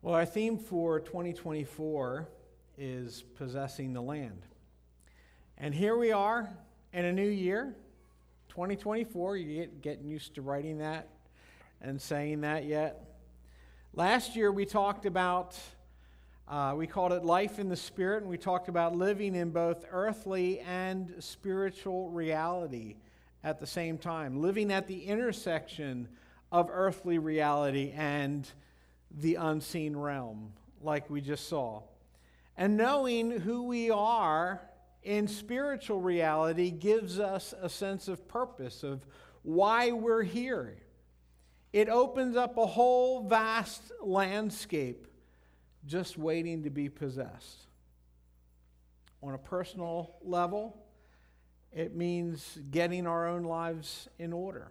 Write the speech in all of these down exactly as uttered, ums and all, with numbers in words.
Well, our theme for twenty twenty-four is possessing the land. And here we are in a new year, twenty twenty-four. You get getting used to writing that and saying that yet? Last year we talked about, uh, we called it Life in the Spirit, and we talked about living in both earthly and spiritual reality at the same time, living at the intersection of earthly reality and the unseen realm, like we just saw. And knowing who we are in spiritual reality gives us a sense of purpose, of why we're here. It opens up a whole vast landscape just waiting to be possessed. On a personal level, it means getting our own lives in order.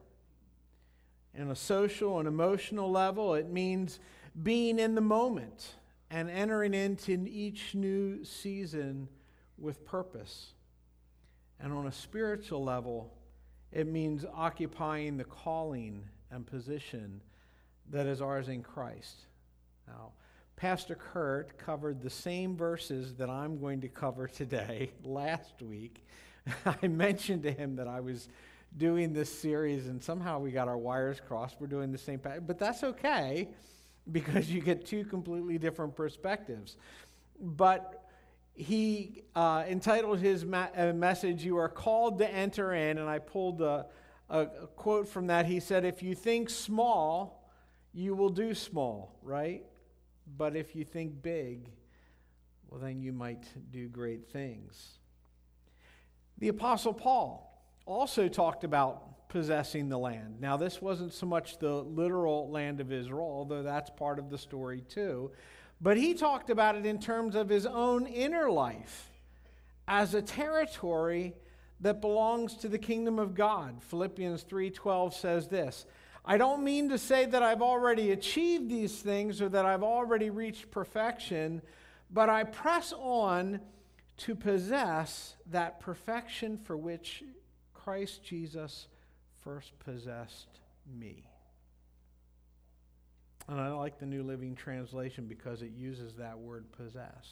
On a social and emotional level, it means being in the moment and entering into each new season with purpose. And on a spiritual level, it means occupying the calling and position that is ours in Christ. Now, Pastor Kurt covered the same verses that I'm going to cover today last week. I mentioned to him that I was doing this series, and somehow we got our wires crossed. We're doing the same, but that's okay, because you get two completely different perspectives. But he uh, entitled his ma- uh, message, "You Are Called to Enter In," and I pulled a, a, a quote from that. He said, "If you think small, you will do small, right? But if you think big, well, then you might do great things." The Apostle Paul also talked about possessing the land. Now, this wasn't so much the literal land of Israel, although that's part of the story too. But he talked about it in terms of his own inner life as a territory that belongs to the kingdom of God. Philippians three twelve says this, "I don't mean to say that I've already achieved these things or that I've already reached perfection, but I press on to possess that perfection for which Christ Jesus first possessed me." And I like the New Living Translation because it uses that word possess.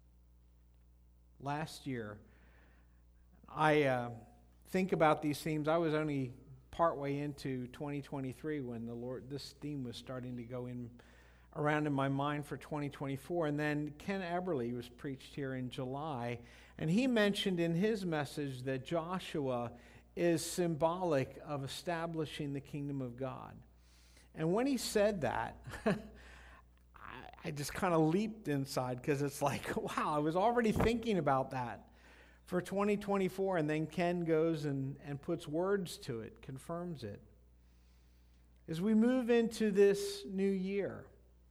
Last year, I uh, think about these themes. I was only partway into twenty twenty-three when the Lord, this theme was starting to go in around in my mind for twenty twenty-four. And then Ken Eberly was preached here in July, and he mentioned in his message that Joshua is symbolic of establishing the kingdom of God. And when he said that, I, I just kind of leaped inside, because it's like, wow, I was already thinking about that for twenty twenty-four, and then Ken goes and, and puts words to it, confirms it. As we move into this new year,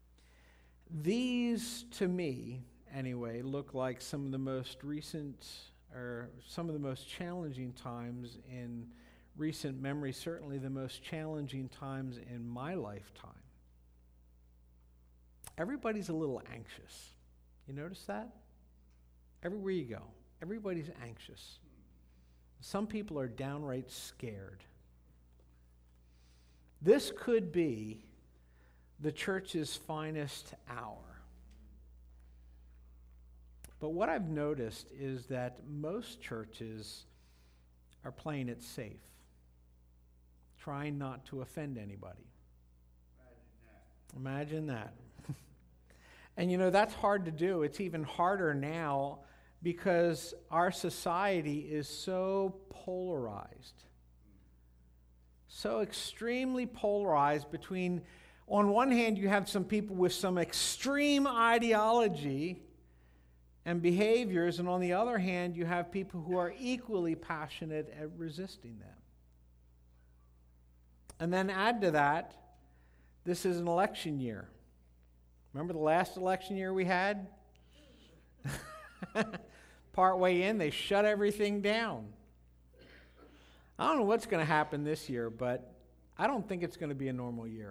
these, to me, anyway, look like some of the most recent, or some of the most challenging times in recent memory, certainly the most challenging times in my lifetime. Everybody's a little anxious. You notice that? Everywhere you go, everybody's anxious. Some people are downright scared. This could be the church's finest hour. But what I've noticed is that most churches are playing it safe, trying not to offend anybody. Imagine that. Imagine that. And you know, that's hard to do. It's even harder now because our society is so polarized. So extremely polarized between, on one hand, you have some people with some extreme ideology and behaviors, and on the other hand, you have people who are equally passionate at resisting them. And then add to that, this is an election year. Remember the last election year we had? Partway in, they shut everything down. I don't know what's going to happen this year, but I don't think it's going to be a normal year.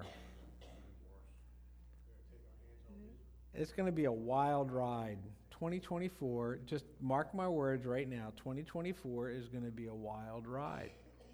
It's going to be a wild ride. twenty twenty-four, just mark my words right now, twenty twenty-four is going to be a wild ride.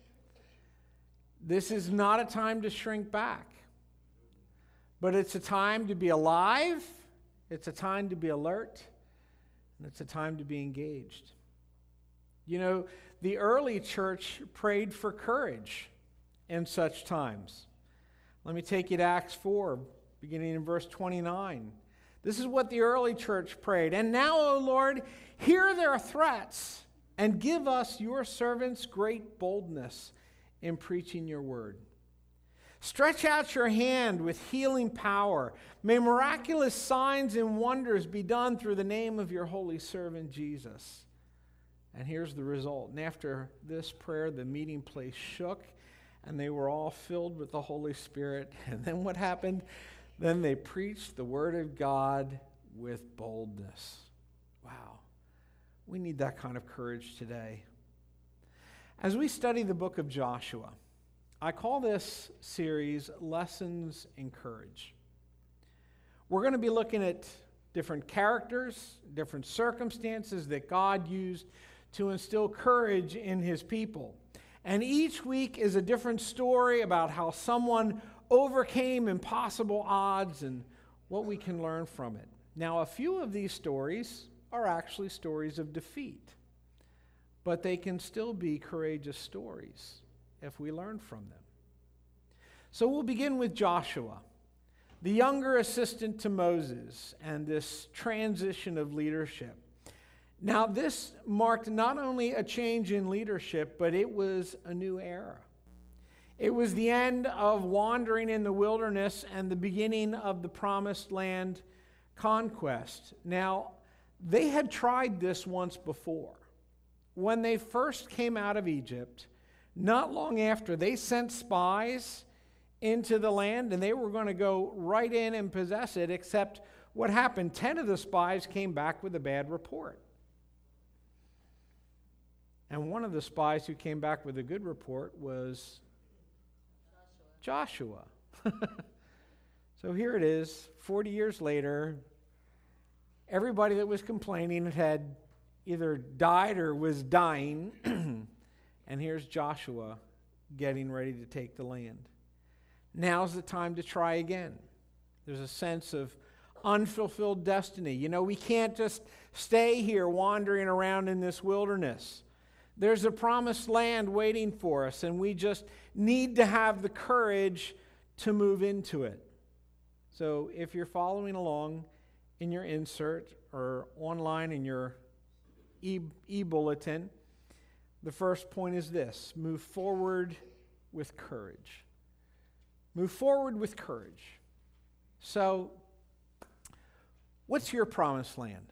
This is not a time to shrink back, but it's a time to be alive It's a time to be alert, and it's a time to be engaged. You know, the early church prayed for courage in such times. Let me take you to Acts four, beginning in verse twenty-nine. This is what the early church prayed. And now, O Lord, hear their threats and give us, your servants, great boldness in preaching your word. Stretch out your hand with healing power. May miraculous signs and wonders be done through the name of your holy servant Jesus. And here's the result. And after this prayer, the meeting place shook, and they were all filled with the Holy Spirit. And then what happened? Then they preached the word of God with boldness. Wow. We need that kind of courage today. As we study the book of Joshua, I call this series Lessons in Courage. We're going to be looking at different characters, different circumstances that God used to instill courage in his people. And each week is a different story about how someone overcame impossible odds and what we can learn from it. Now, a few of these stories are actually stories of defeat, but they can still be courageous stories if we learn from them. So we'll begin with Joshua, the younger assistant to Moses, and this transition of leadership. Now, this marked not only a change in leadership, but it was a new era. It was the end of wandering in the wilderness and the beginning of the promised land conquest. Now, they had tried this once before. When they first came out of Egypt, not long after, they sent spies into the land, and they were going to go right in and possess it, except what happened? Ten of the spies came back with a bad report. And one of the spies who came back with a good report was Joshua. Joshua. So here it is, forty years later. Everybody that was complaining had either died or was dying. And here's Joshua getting ready to take the land. Now's the time to try again. There's a sense of unfulfilled destiny. You know, we can't just stay here wandering around in this wilderness. There's a promised land waiting for us, and we just need to have the courage to move into it. So if you're following along in your insert or online in your e- e-bulletin, the first point is this: move forward with courage. Move forward with courage. So, what's your promised land?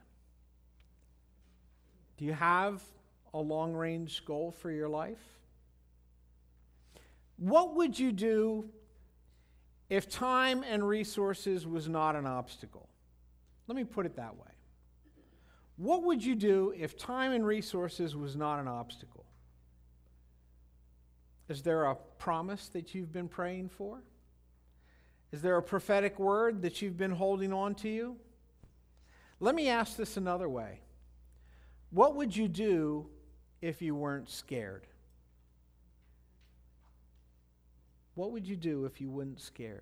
Do you have a long-range goal for your life? What would you do if time and resources was not an obstacle? Let me put it that way. What would you do if time and resources was not an obstacle? Is there a promise that you've been praying for? Is there a prophetic word that you've been holding on to you? Let me ask this another way. What would you do if you weren't scared? What would you do if you weren't scared?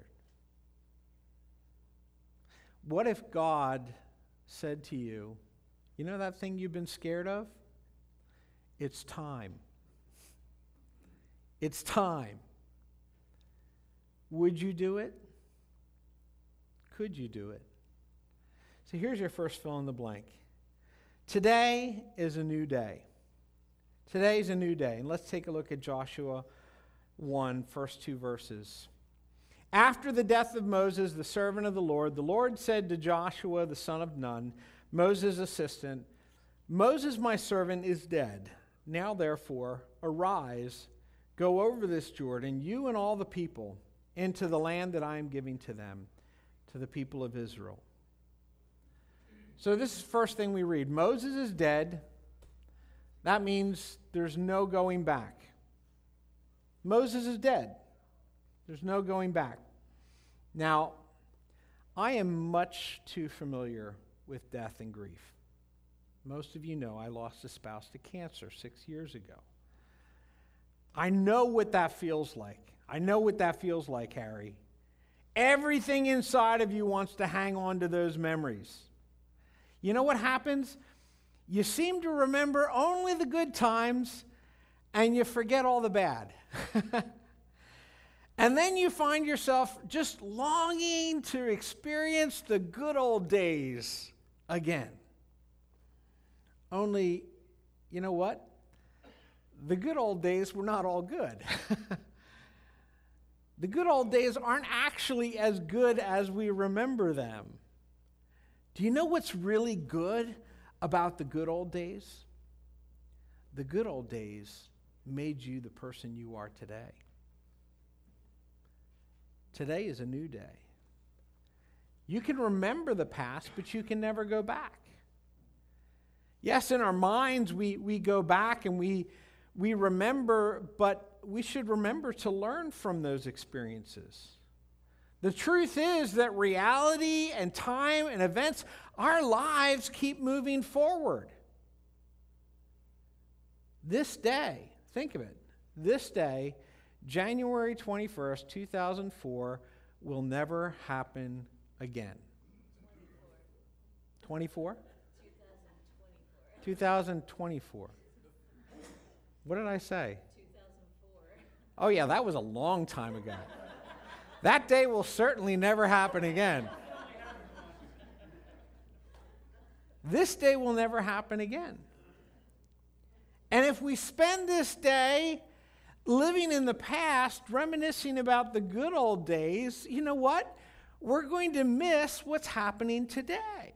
What if God said to you, you know that thing you've been scared of? It's time. It's time. Would you do it? Could you do it? So here's your first fill in the blank. Today is a new day. Today is a new day. And let's take a look at Joshua one, first two verses. After the death of Moses, the servant of the Lord, the Lord said to Joshua, the son of Nun, Moses' assistant, Moses, my servant, is dead. Now, therefore, arise, go over this Jordan, you and all the people, into the land that I am giving to them, to the people of Israel. So this is the first thing we read. Moses is dead. That means there's no going back. Moses is dead. There's no going back. Now, I am much too familiar with death and grief. Most of you know I lost a spouse to cancer six years ago. I know what that feels like. I know what that feels like, Harry. Everything inside of you wants to hang on to those memories. You know what happens? You seem to remember only the good times, and you forget all the bad. And then you find yourself just longing to experience the good old days again. Only, you know what? The good old days were not all good. The good old days aren't actually as good as we remember them. Do you know what's really good about the good old days? The good old days made you the person you are today. Today is a new day. You can remember the past, but you can never go back. Yes, in our minds we, we go back and we, we remember, but we should remember to learn from those experiences. The truth is that reality and time and events, our lives keep moving forward. This day, think of it, this day, January twenty-first, two thousand four, will never happen again. twenty-four? two thousand twenty-four. What did I say? two thousand four. Oh yeah, that was a long time ago. That day will certainly never happen again. This day will never happen again. And if we spend this day living in the past, reminiscing about the good old days, you know what? We're going to miss what's happening today.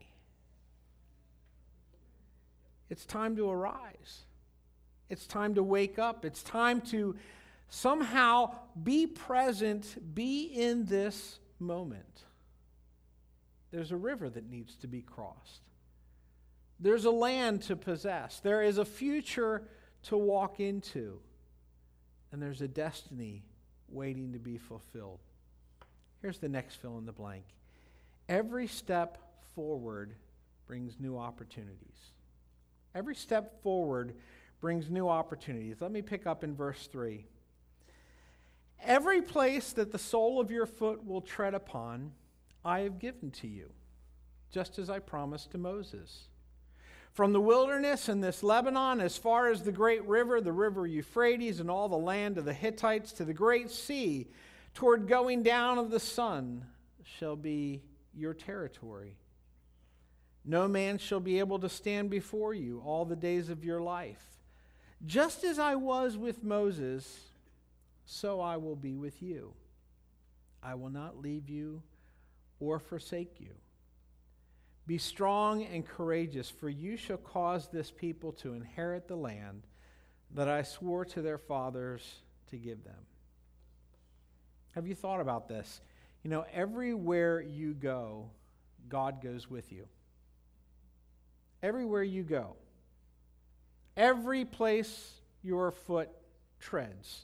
It's time to arise. It's time to wake up. It's time to somehow be present, be in this moment. There's a river that needs to be crossed. There's a land to possess. There is a future to walk into. And there's a destiny waiting to be fulfilled. Here's the next fill in the blank. Every step forward brings new opportunities. Every step forward brings new opportunities. Let me pick up in verse three. Every place that the sole of your foot will tread upon, I have given to you, just as I promised to Moses. From the wilderness and this Lebanon, as far as the great river, the river Euphrates, and all the land of the Hittites, to the great sea, toward going down of the sun, shall be your territory. No man shall be able to stand before you all the days of your life. Just as I was with Moses, so I will be with you. I will not leave you or forsake you. Be strong and courageous, for you shall cause this people to inherit the land that I swore to their fathers to give them. Have you thought about this? You know, everywhere you go, God goes with you. Everywhere you go. Every place your foot treads.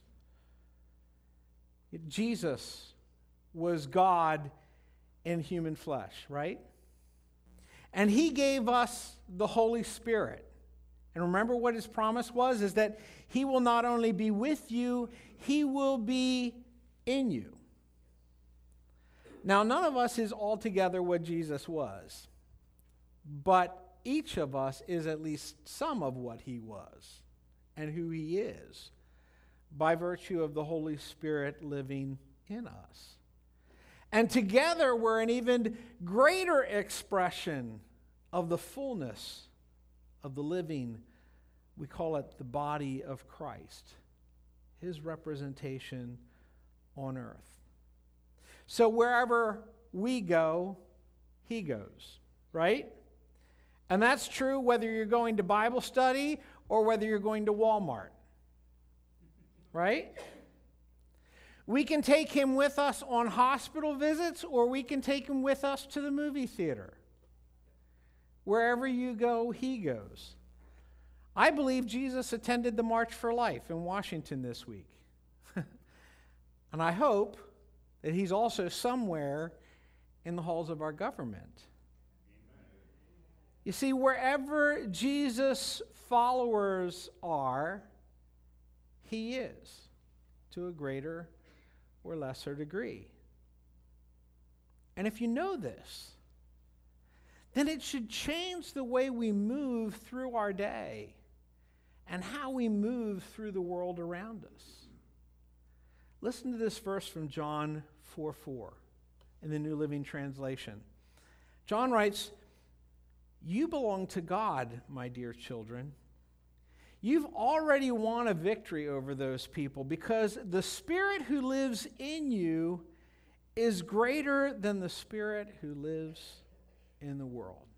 Jesus was God in human flesh, right? And he gave us the Holy Spirit. And remember what his promise was? Is that he will not only be with you, he will be in you. Now, none of us is altogether what Jesus was. But each of us is at least some of what he was and who he is by virtue of the Holy Spirit living in us. And together we're an even greater expression of the fullness of the living, we call it the body of Christ, his representation on earth. So wherever we go, he goes, right? And that's true whether you're going to Bible study or whether you're going to Walmart, right? We can take him with us on hospital visits, or we can take him with us to the movie theater. Wherever you go, he goes. I believe Jesus attended the March for Life in Washington this week. And I hope that he's also somewhere in the halls of our government. You see, wherever Jesus' followers are, he is, to a greater or lesser degree. And if you know this, then it should change the way we move through our day and how we move through the world around us. Listen to this verse from John four four in the New Living Translation. John writes, "You belong to God, my dear children. You've already won a victory over those people because the Spirit who lives in you is greater than the spirit who lives in the world."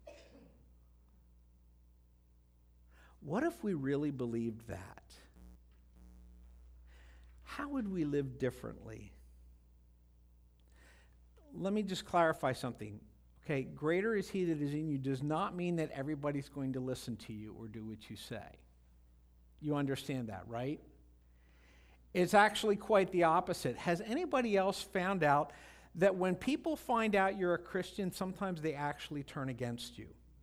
What if we really believed that? How would we live differently? Let me just clarify something. Okay, greater is he that is in you does not mean that everybody's going to listen to you or do what you say. You understand that, right? It's actually quite the opposite. Has anybody else found out that when people find out you're a Christian, sometimes they actually turn against you?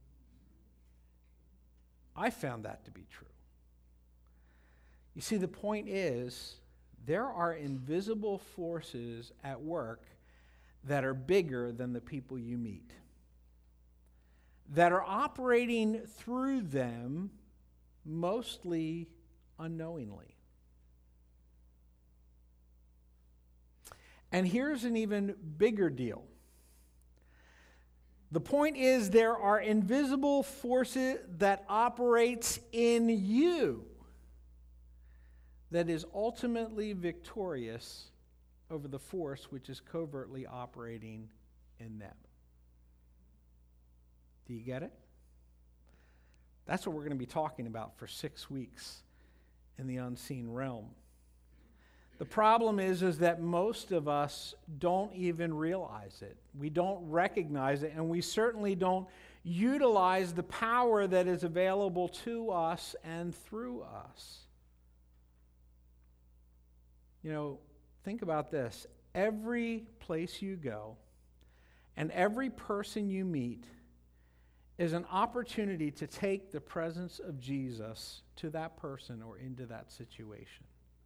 I found that to be true. You see, the point is, there are invisible forces at work that are bigger than the people you meet, that are operating through them mostly unknowingly. And here's an even bigger deal. The point is, there are invisible forces that operates in you that is ultimately victorious over the force which is covertly operating in them. Do you get it? That's what we're going to be talking about for six weeks in the unseen realm. The problem is, is that most of us don't even realize it. We don't recognize it, and we certainly don't utilize the power that is available to us and through us. You know, think about this. Every place you go and every person you meet is an opportunity to take the presence of Jesus to that person or into that situation.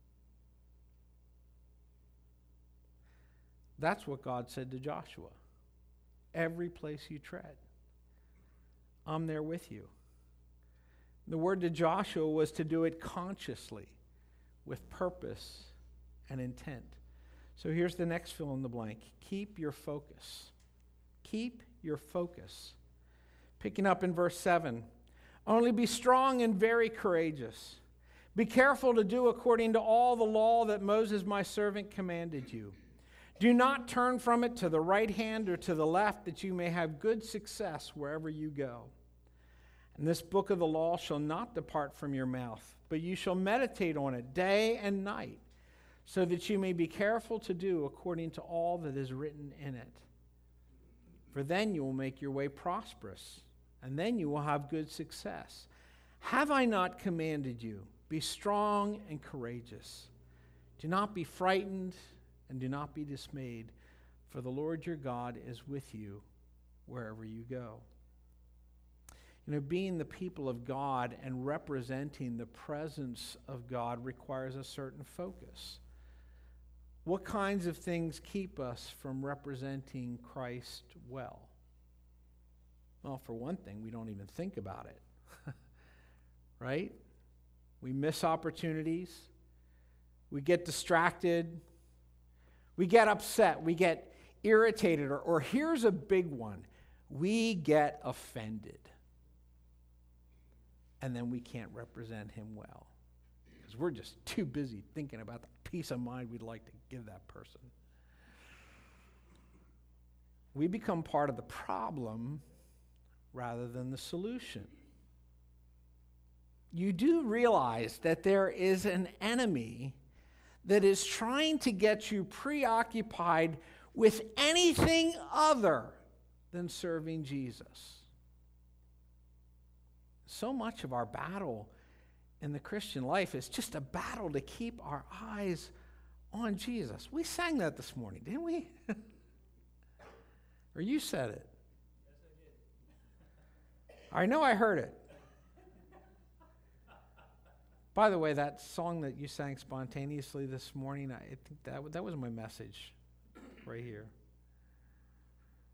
That's what God said to Joshua. Every place you tread, I'm there with you. The word to Joshua was to do it consciously, with purpose and intent. So here's the next fill in the blank. Keep your focus. Keep your focus. Picking up in verse seven. Only be strong and very courageous. Be careful to do according to all the law that Moses my servant commanded you. Do not turn from it to the right hand or to the left, that you may have good success wherever you go. And this book of the law shall not depart from your mouth, but you shall meditate on it day and night, so that you may be careful to do according to all that is written in it. For then you will make your way prosperous, and then you will have good success. Have I not commanded you? Be strong and courageous. Do not be frightened, and do not be dismayed, for the Lord your God is with you wherever you go. You know, being the people of God and representing the presence of God requires a certain focus. What kinds of things keep us from representing Christ well? Well, for one thing, we don't even think about it, right? We miss opportunities. We get distracted. We get upset, we get irritated, or, or here's a big one, we get offended. And then we can't represent him well, because we're just too busy thinking about the peace of mind we'd like to give that person. We become part of the problem rather than the solution. You do realize that there is an enemy that is trying to get you preoccupied with anything other than serving Jesus. So much of our battle in the Christian life is just a battle to keep our eyes on Jesus. We sang that this morning, didn't we? Or you said it. I know I heard it. By the way, that song that you sang spontaneously this morning, I think that, that was my message right here.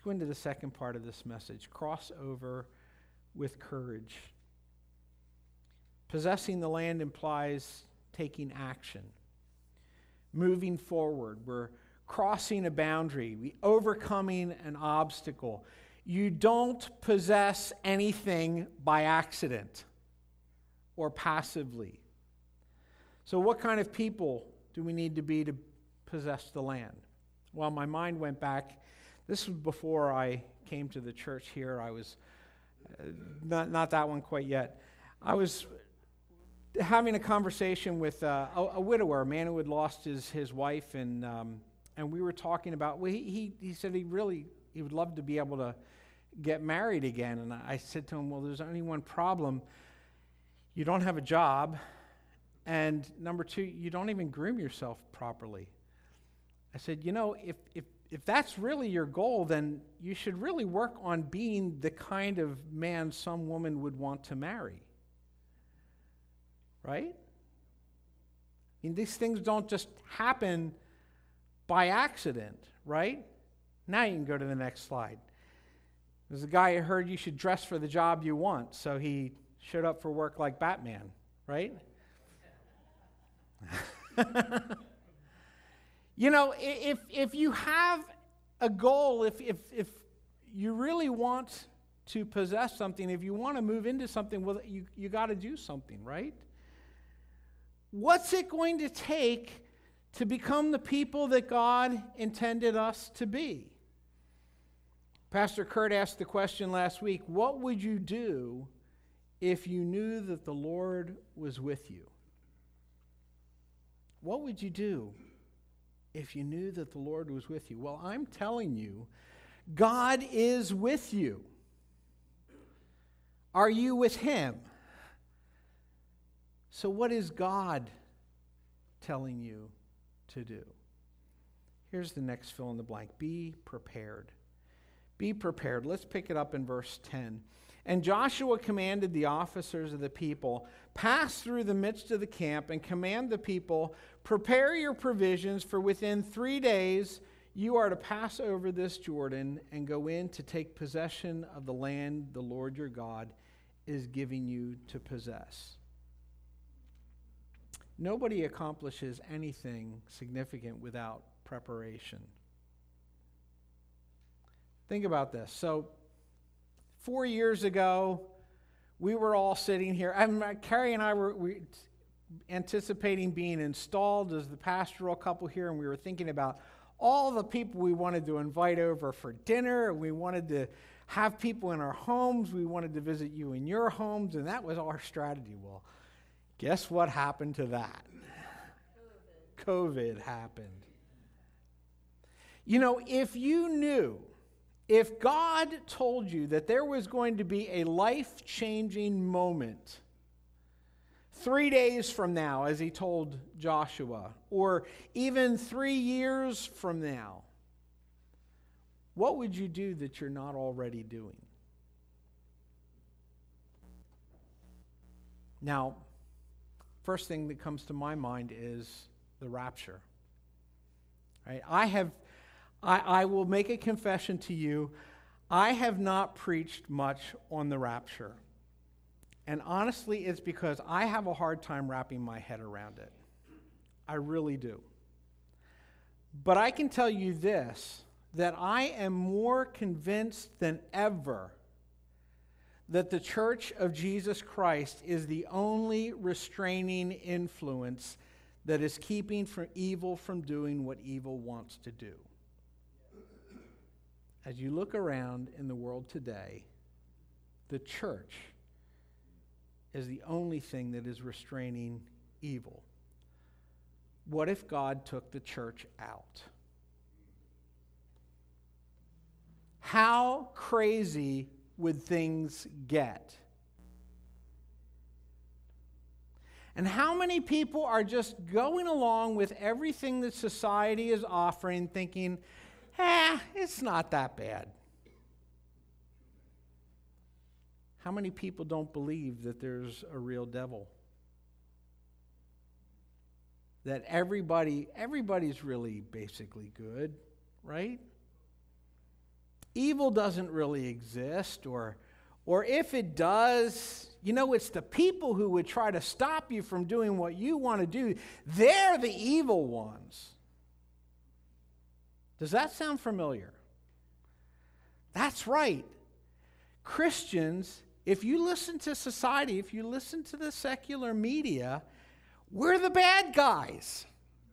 go into the second part of this message. Cross over with courage. Possessing the land implies taking action, moving forward. We're crossing a boundary, we overcoming an obstacle. You don't possess anything by accident or passively. So what kind of people do we need to be to possess the land? Well, my mind went back. This was before I came to the church here. I was, uh, not, not that one quite yet. I was having a conversation with uh, a, a widower, a man who had lost his, his wife, and um, and we were talking about, well, he, he, he said he really, he would love to be able to get married again. And I said to him, well, there's only one problem. You don't have a job. And number two, you don't even groom yourself properly. I said, you know, if, if, if that's really your goal, then you should really work on being the kind of man some woman would want to marry. Right? I mean, these things don't just happen by accident, right? Now you can go to the next slide. There's a guy who heard you should dress for the job you want, so he showed up for work like Batman, right? You know, if if you have a goal, if if if you really want to possess something, if you want to move into something, well, you, you got to do something, right? What's it going to take to become the people that God intended us to be? Pastor Kurt asked the question last week, what would you do if you knew that the Lord was with you? What would you do if you knew that the Lord was with you? Well, I'm telling you, God is with you. Are you with Him? So what is God telling you to do? Here's the next fill in the blank. Be prepared. Be prepared. Let's pick it up in verse ten. And Joshua commanded the officers of the people, pass through the midst of the camp and command the people, prepare your provisions, for within three days you are to pass over this Jordan and go in to take possession of the land the Lord your God is giving you to possess. Nobody accomplishes anything significant without preparation. Think about this. So, four years ago, we were all sitting here. I'm, Carrie and I were we, anticipating being installed as the pastoral couple here, and we were thinking about all the people we wanted to invite over for dinner. We wanted to have people in our homes. We wanted to visit you in your homes, and that was our strategy. Well, guess what happened to that? COVID. COVID happened. You know, if you knew, if God told you that there was going to be a life-changing moment three days from now, as he told Joshua, or even three years from now, what would you do that you're not already doing? Now, first thing that comes to my mind is the rapture. Right? I have, I, I will make a confession to you. I have not preached much on the rapture. And honestly, it's because I have a hard time wrapping my head around it. I really do. But I can tell you this, that I am more convinced than ever that the Church of Jesus Christ is the only restraining influence that is keeping from evil from doing what evil wants to do. As you look around in the world today, the church is the only thing that is restraining evil. What if God took the church out? How crazy would things get? And how many people are just going along with everything that society is offering, thinking, eh, it's not that bad? How many people don't believe that there's a real devil? That everybody, everybody's really basically good, right? evil doesn't really exist, or, or if it does, you know, it's the people who would try to stop you from doing what you want to do. They're the evil ones. Does that sound familiar? That's right. Christians, if you listen to society, if you listen to the secular media, we're the bad guys.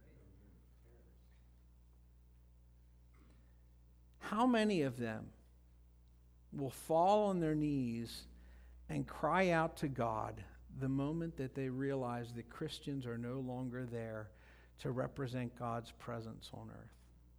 How many of them will fall on their knees and cry out to God the moment that they realize that Christians are no longer there to represent God's presence on earth?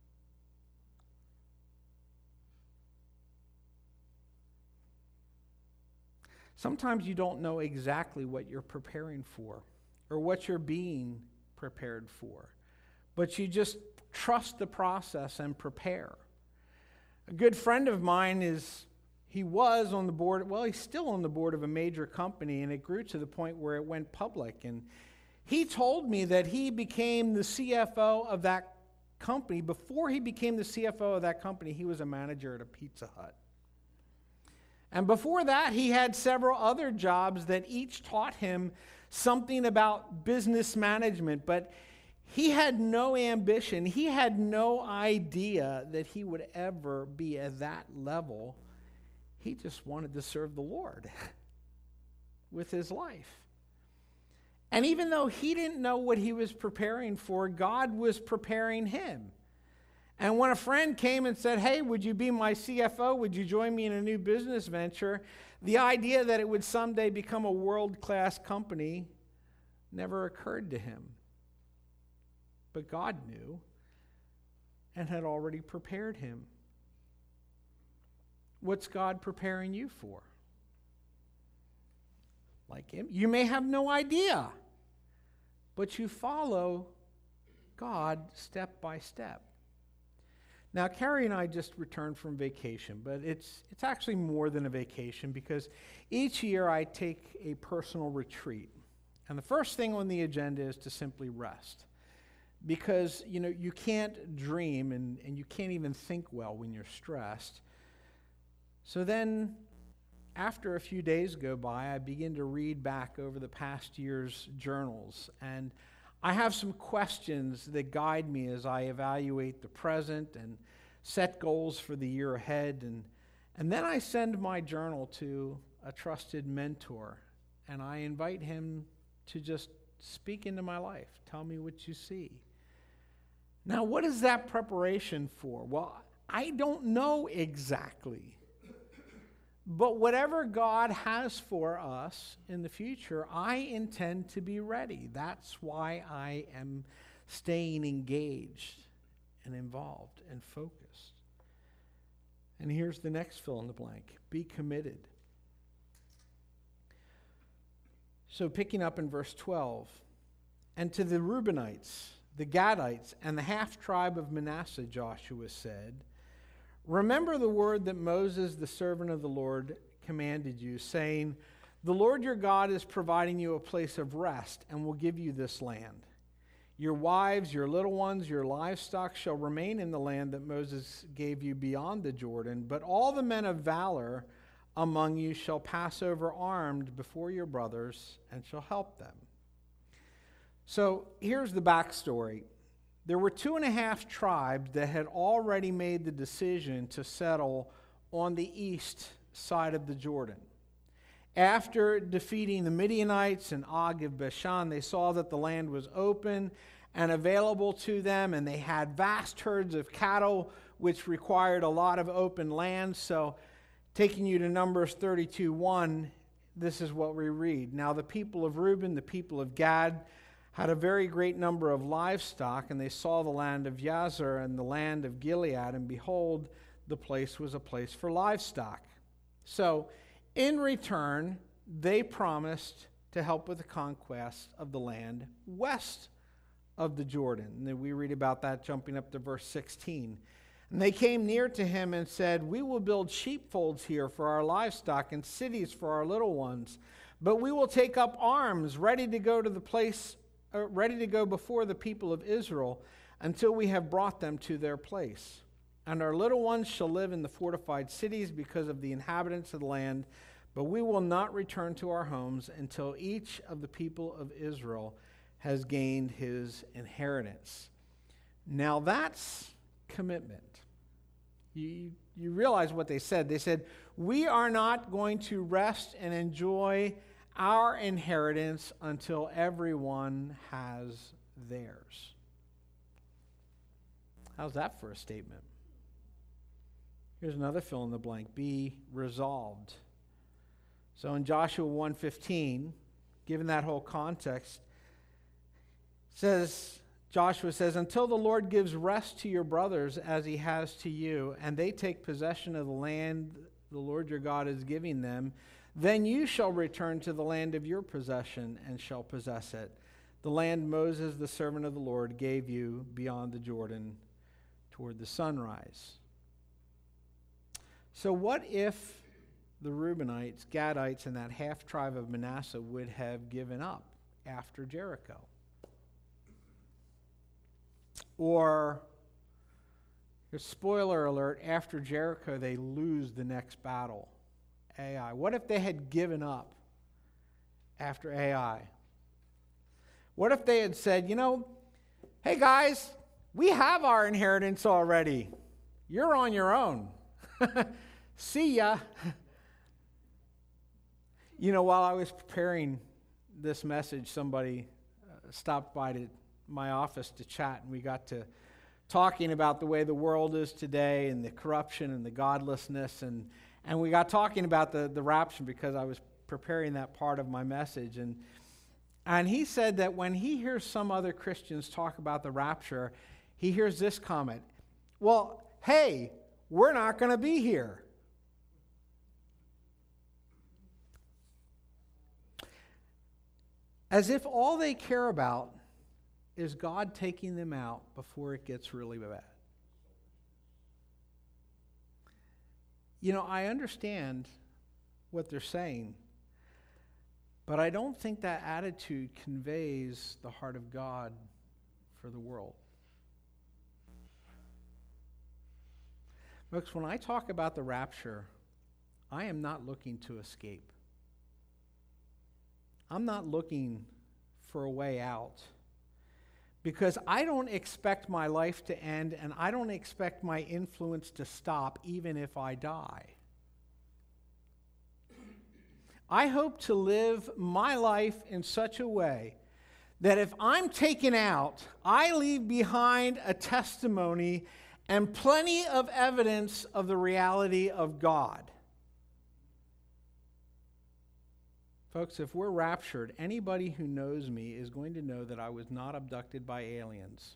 Sometimes you don't know exactly what you're preparing for or what you're being prepared for, but you just trust the process and prepare. A good friend of mine is, he was on the board, well, he's still on the board of a major company, and it grew to the point where it went public. And he told me that he became the C F O of that company. Before he became the C F O of that company, he was a manager at a Pizza Hut. And before that, he had several other jobs that each taught him something about business management, but he had no ambition. He had no idea that he would ever be at that level. He just wanted to serve the Lord with his life. And even though he didn't know what he was preparing for, God was preparing him. And when a friend came and said, hey, would you be my C F O? Would you join me in a new business venture? The idea that it would someday become a world-class company never occurred to him. But God knew and had already prepared him. What's God preparing you for? Like him? You may have no idea, but you follow God step by step. Now, Carrie and I just returned from vacation, but it's it's actually more than a vacation because each year I take a personal retreat. And the first thing on the agenda is to simply rest. Because, you know, you can't dream and, and you can't even think well when you're stressed. So then, after a few days go by, I begin to read back over the past year's journals. And I have some questions that guide me as I evaluate the present and set goals for the year ahead. And, and then I send my journal to a trusted mentor, and I invite him to just speak into my life. Tell me what you see. Now, what is that preparation for? Well, I don't know exactly. But whatever God has for us in the future, I intend to be ready. That's why I am staying engaged and involved and focused. And here's the next fill in the blank. Be committed. So picking up in verse twelve, and to the Reubenites, the Gadites, and the half-tribe of Manasseh, Joshua said, remember the word that Moses, the servant of the Lord, commanded you, saying, the Lord your God is providing you a place of rest and will give you this land. Your wives, your little ones, your livestock shall remain in the land that Moses gave you beyond the Jordan, but all the men of valor among you shall pass over armed before your brothers and shall help them. So here's the backstory. There were two and a half tribes that had already made the decision to settle on the east side of the Jordan. After defeating the Midianites and Og of Bashan, they saw that the land was open and available to them, and they had vast herds of cattle, which required a lot of open land. So taking you to Numbers thirty-two one, this is what we read. Now the people of Reuben, the people of Gad, had a very great number of livestock, and they saw the land of Yazar and the land of Gilead, and behold, the place was a place for livestock. So, in return, they promised to help with the conquest of the land west of the Jordan. And then we read about that jumping up to verse sixteen. And they came near to him and said, we will build sheepfolds here for our livestock and cities for our little ones, but we will take up arms ready to go to the place ready to go before the people of Israel until we have brought them to their place. and our little ones shall live in the fortified cities because of the inhabitants of the land, but we will not return to our homes until each of the people of Israel has gained his inheritance. Now that's commitment. You, you realize what they said. They said, we are not going to rest and enjoy our inheritance until everyone has theirs. How's that for a statement? Here's another fill in the blank. Be resolved. So in Joshua one fifteen, given that whole context, says Joshua says, until the Lord gives rest to your brothers as he has to you, and they take possession of the land the Lord your God is giving them, then you shall return to the land of your possession and shall possess it, the land Moses, the servant of the Lord, gave you beyond the Jordan toward the sunrise. So what if the Reubenites, Gadites, and that half tribe of Manasseh would have given up after Jericho? Or, spoiler alert, after Jericho they lose the next battle, Ai. What if they had given up after Ai? What if they had said, you know, hey guys, we have our inheritance already. You're on your own. See ya. You know, while I was preparing this message, somebody uh, stopped by to my office to chat, and we got to talking about the way the world is today and the corruption and the godlessness, and and we got talking about the, the rapture because I was preparing that part of my message, and and he said that when he hears some other Christians talk about the rapture, he hears this comment, well, hey, we're not going to be here. As if all they care about is God taking them out before it gets really bad. You know, I understand what they're saying, but I don't think that attitude conveys the heart of God for the world. Folks, when I talk about the rapture, I am not looking to escape. I'm not looking for a way out, because I don't expect my life to end, and I don't expect my influence to stop even if I die. I hope to live my life in such a way that if I'm taken out, I leave behind a testimony and plenty of evidence of the reality of God. Folks, if we're raptured, anybody who knows me is going to know that I was not abducted by aliens.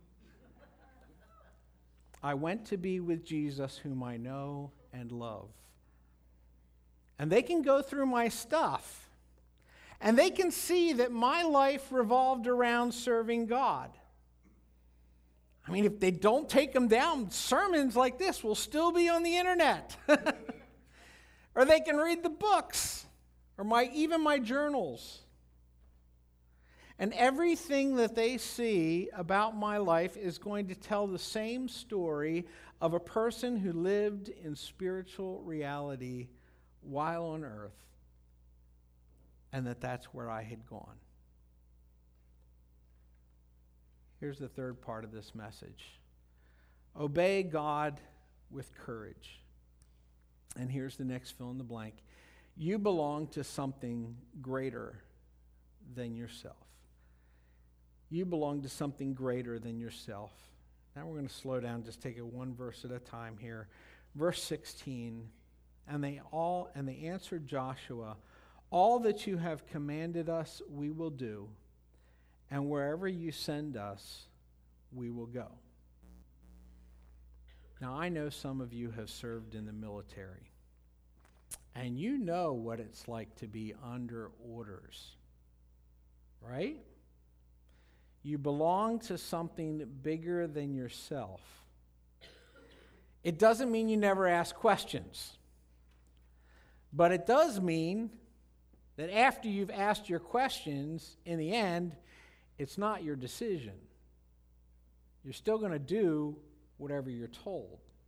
I went to be with Jesus, whom I know and love. And they can go through my stuff, and they can see that my life revolved around serving God. I mean, if they don't take them down, sermons like this will still be on the internet. Or they can read the books. Or my even my journals. And everything that they see about my life is going to tell the same story of a person who lived in spiritual reality while on earth, and that that's where I had gone. Here's the third part of this message. Obey God with courage. And here's the next fill in the blank. You belong to something greater than yourself. You belong to something greater than yourself. Now we're going to slow down, just take it one verse at a time here. Verse sixteen, and they all and they answered Joshua, all that you have commanded us we will do, and wherever you send us we will go. Now I know some of you have served in the military. And you know what it's like to be under orders, right? You belong to something bigger than yourself. It doesn't mean you never ask questions, but it does mean that after you've asked your questions, in the end, it's not your decision. You're still going to do whatever you're told.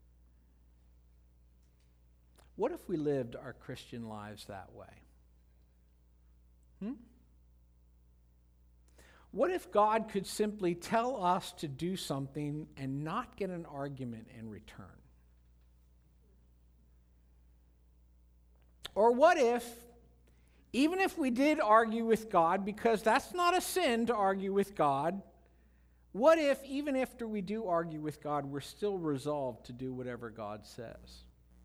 What if we lived our Christian lives that way? Hmm? What if God could simply tell us to do something and not get an argument in return? Or what if, even if we did argue with God, because that's not a sin to argue with God, what if, even after we do argue with God, we're still resolved to do whatever God says?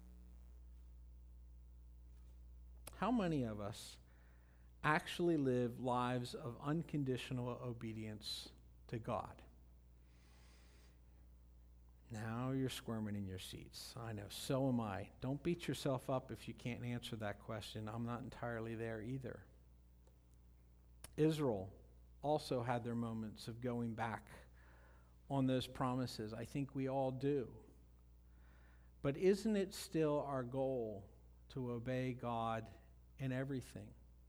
How many of us actually live lives of unconditional obedience to God? Now you're squirming in your seats. I know, so am I. Don't beat yourself up if you can't answer that question. I'm not entirely there either. Israel also had their moments of going back on those promises. I think we all do. But isn't it still our goal to obey God in everything?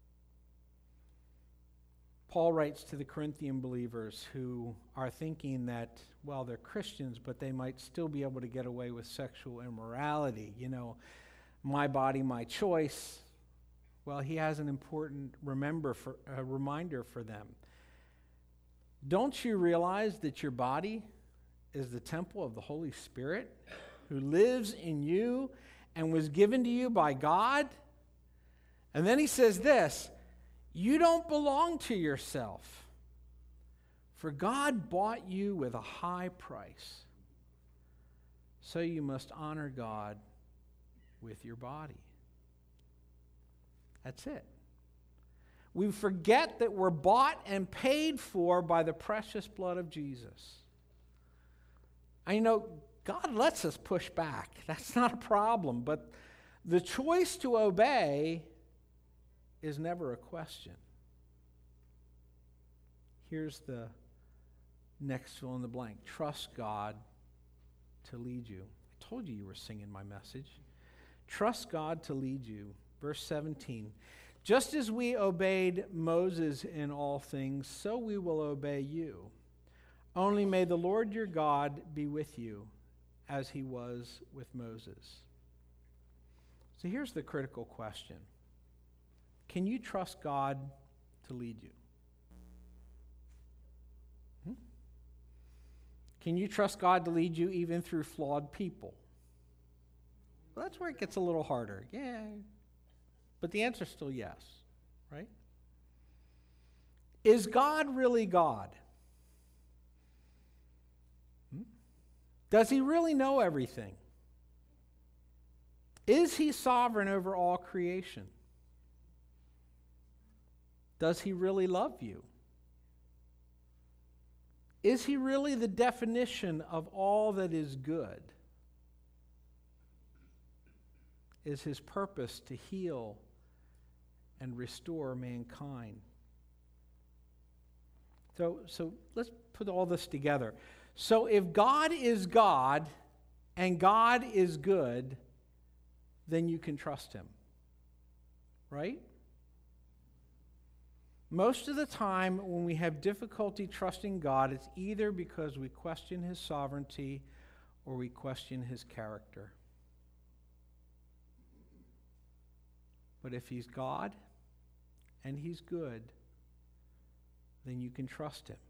Paul writes to the Corinthian believers who are thinking that, well, they're Christians, but they might still be able to get away with sexual immorality. You know, my body, my choice. Well, he has an important remember for, a reminder for them. Don't you realize that your body is the temple of the Holy Spirit who lives in you and was given to you by God? And then he says this, you don't belong to yourself, for God bought you with a high price. So you must honor God with your body. That's it. We forget that we're bought and paid for by the precious blood of Jesus. I know God lets us push back. That's not a problem. But the choice to obey is never a question. Here's the next fill in the blank. Trust God to lead you. I told you you were singing my message. Trust God to lead you. Verse seventeen. Just as we obeyed Moses in all things, so we will obey you. Only may the Lord your God be with you, as he was with Moses. So here's the critical question. Can you trust God to lead you? Hmm? Can you trust God to lead you even through flawed people? Well, that's where it gets a little harder. Yeah. But the answer is still yes, right? Is God really God? Hmm? Does he really know everything? Is he sovereign over all creation? Does he really love you? Is he really the definition of all that is good? Is his purpose to heal and restore mankind? So, so let's put all this together. So if God is God and God is good, then you can trust him, right? Most of the time when we have difficulty trusting God, it's either because we question his sovereignty or we question his character. But if he's God and he's good, then you can trust him.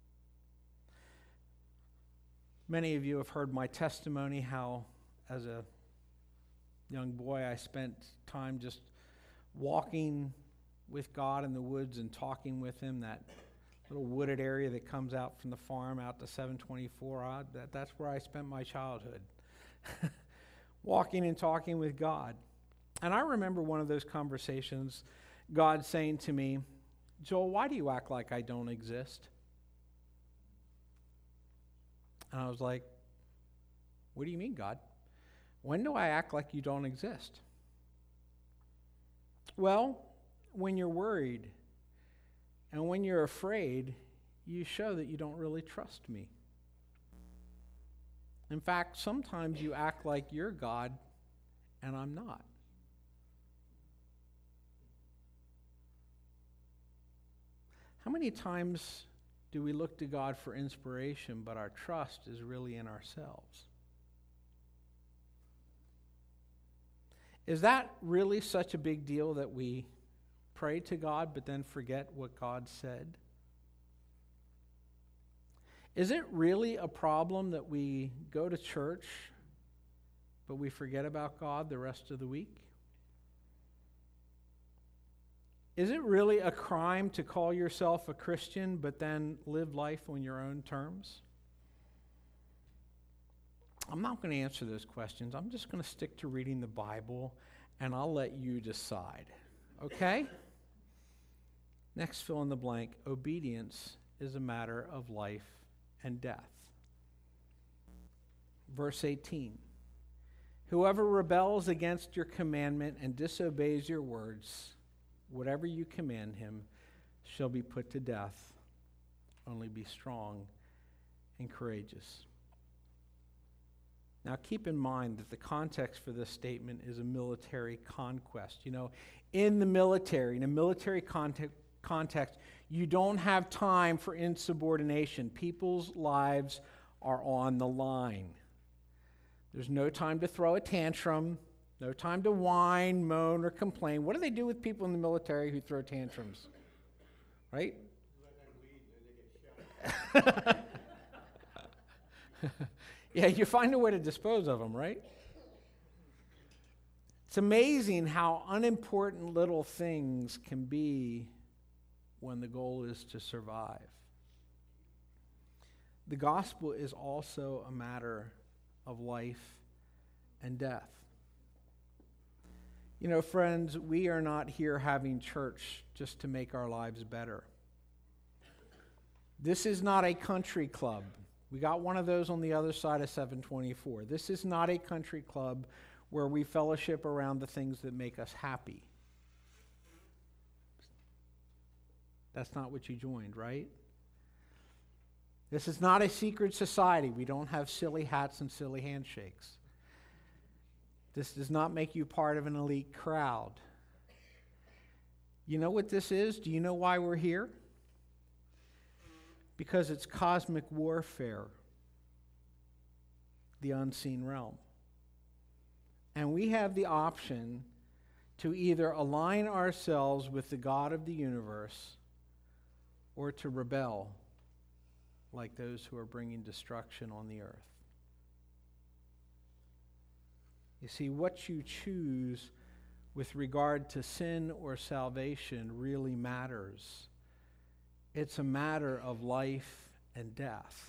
Many of you have heard my testimony how as a young boy I spent time just walking with God in the woods and talking with him, that little wooded area that comes out from the farm out to seven twenty-four odd, that, that's where I spent my childhood. Walking and talking with God. And I remember one of those conversations, God saying to me, Joel, why do you act like I don't exist? And I was like, what do you mean, God? When do I act like you don't exist? Well, when you're worried and when you're afraid, you show that you don't really trust me. In fact, sometimes you act like you're God and I'm not. How many times do we look to God for inspiration, but our trust is really in ourselves? Is that really such a big deal that we pray to God but then forget what God said? Is it really a problem that we go to church but we forget about God the rest of the week? Is it really a crime to call yourself a Christian but then live life on your own terms? I'm not going to answer those questions. I'm just going to stick to reading the Bible, and I'll let you decide. Okay? Next, fill in the blank. Obedience is a matter of life and death. Verse eighteen. Whoever rebels against your commandment and disobeys your words, whatever you command him, shall be put to death. Only be strong and courageous. Now keep in mind that the context for this statement is a military conquest. You know, in the military, in a military context, context, you don't have time for insubordination. People's lives are on the line. There's no time to throw a tantrum, no time to whine, moan, or complain. What do they do with people in the military who throw tantrums? Right? Let them lead, and they get shot. Yeah, you find a way to dispose of them, right? It's amazing how unimportant little things can be when the goal is to survive. The gospel is also a matter of life and death. You know, friends, we are not here having church just to make our lives better. This is not a country club. We got one of those on the other side of seven twenty-four. This is not a country club where we fellowship around the things that make us happy. That's not what you joined, right? This is not a secret society. We don't have silly hats and silly handshakes. This does not make you part of an elite crowd. You know what this is? Do you know why we're here? Because it's cosmic warfare, the unseen realm. And we have the option to either align ourselves with the God of the universe or to rebel like those who are bringing destruction on the earth. You see, what you choose with regard to sin or salvation really matters. It's a matter of life and death.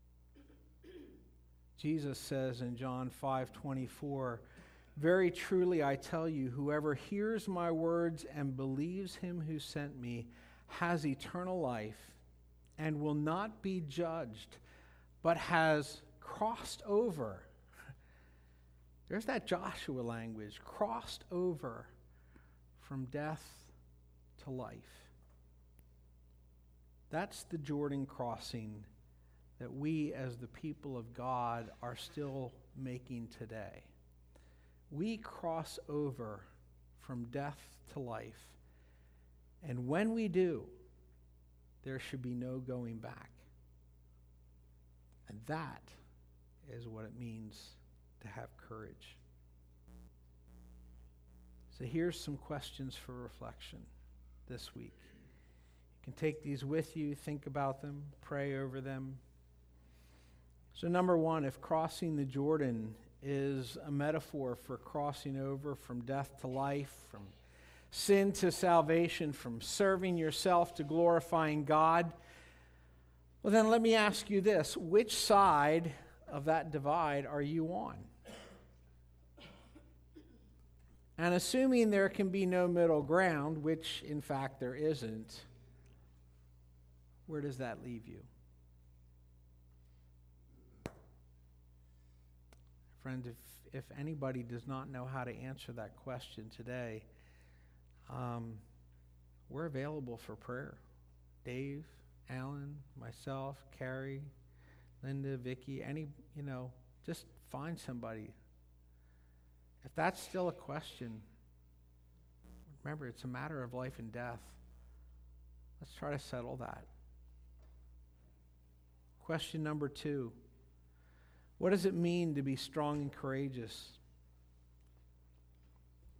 Jesus says in John five twenty-four, "Very truly I tell you, whoever hears my words and believes him who sent me has eternal life and will not be judged, but has crossed over." There's that Joshua language, crossed over from death to life. That's the Jordan crossing that we as the people of God are still making today. We cross over from death to life. And when we do, there should be no going back. And that is what it means to have courage. So here's some questions for reflection this week. You can take these with you, think about them, pray over them. So number one, if crossing the Jordan is a metaphor for crossing over from death to life, from sin to salvation, from serving yourself to glorifying God, well then let me ask you this: which side of that divide are you on? And assuming there can be no middle ground, which in fact there isn't, where does that leave you? Friends, if, if anybody does not know how to answer that question today, um, we're available for prayer. Dave, Alan, myself, Carrie, Linda, Vicky, any, you know, just find somebody. If that's still a question, remember, it's a matter of life and death. Let's try to settle that. Question number two. What does it mean to be strong and courageous?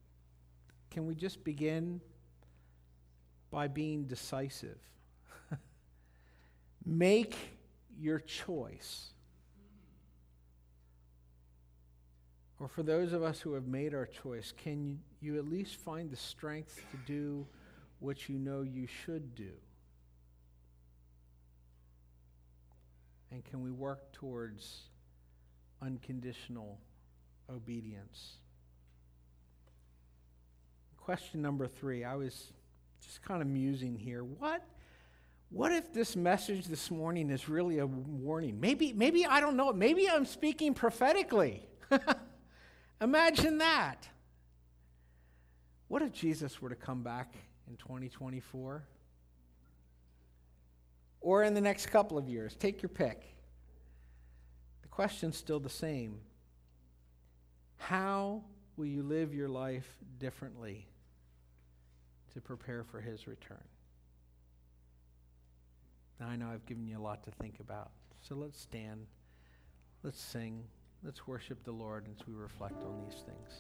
can we just begin by being decisive? Make your choice. Or for those of us who have made our choice, can you at least find the strength to do what you know you should do? And can we work towards unconditional obedience? Question number three, I was just kind of musing here. What, what if this message this morning is really a warning? Maybe, maybe I don't know, maybe I'm speaking prophetically. Imagine that. What if Jesus were to come back in twenty twenty-four? Or in the next couple of years? Take your pick. The question's still the same. How will you live your life differently to prepare for his return? Now, I know I've given you a lot to think about, so let's stand, let's sing. Let's worship the Lord as we reflect on these things.